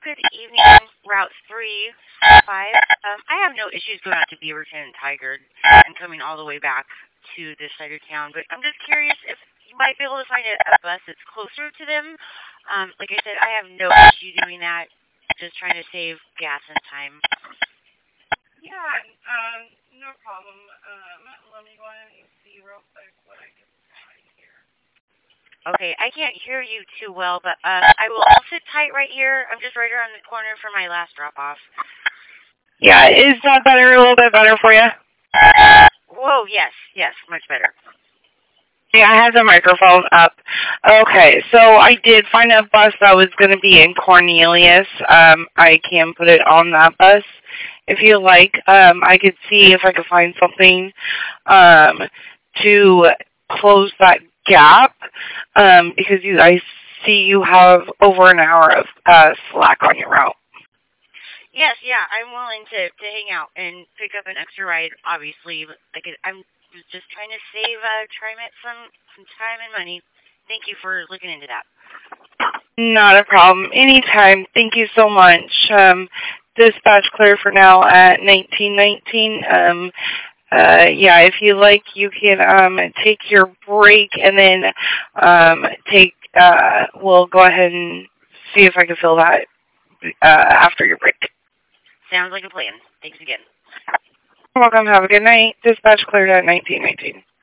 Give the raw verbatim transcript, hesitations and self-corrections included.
good evening, Route three five. Um, I have no issues going out to Beaverton and Tigard and coming all the way back to this side of town, but I'm just curious if you might be able to find a, a bus that's closer to them. Um, like I said, I have no issue doing that, just trying to save gas and time. Yeah, um, no problem. Um, let me go ahead and see real quick what I can find here. Okay, I can't hear you too well, but uh, I will I'll sit tight right here. I'm just right around the corner for my last drop-off. Yeah, is that better, a little bit better for you? Whoa, yes, yes, much better. Yeah, I have the microphone up. Okay, so I did find a bus that was going to be in Cornelius. Um, I can put it on that bus if you like. Um, I could see if I could find something um, to close that gap um, because you, I see you have over an hour of uh, slack on your route. Yes, yeah, I'm willing to, to hang out and pick up an extra ride, obviously. But like I'm just trying to save uh, TriMet some, some time and money. Thank you for looking into that. Not a problem. Anytime. Thank you so much. Um, dispatch clear for now at nineteen nineteen. Um, uh, yeah, if you like, you can um, take your break and then um, take. Uh, we'll go ahead and see if I can fill that uh, after your break. Sounds like a plan. Thanks again. You're welcome. Have a good night. Dispatch cleared at nineteen nineteen.